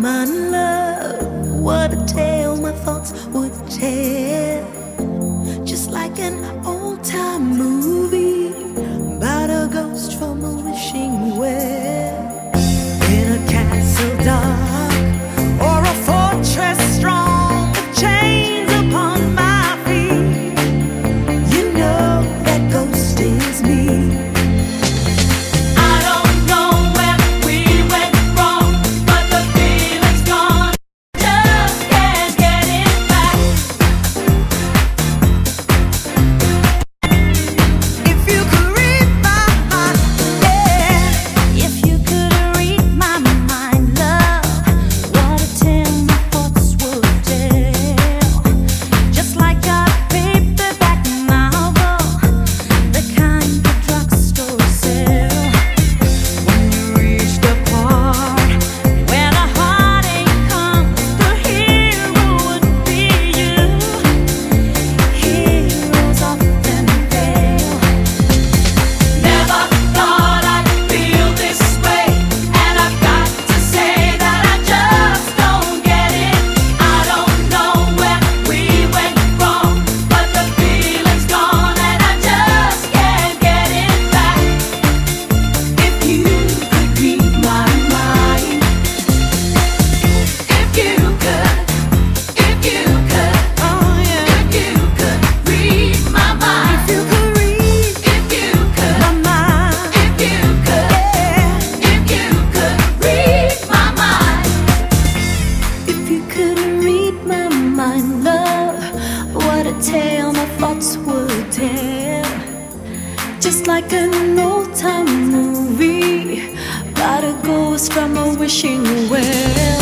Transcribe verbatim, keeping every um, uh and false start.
mind, love. What a tale my thoughts would tell. Just like an old-time movie about a ghost from a wishing well. In a castle dark or a fortress strong with chains upon my feet, you know that ghost is me. Tale my thoughts would tell, just like an old-time movie about a ghost from a wishing well.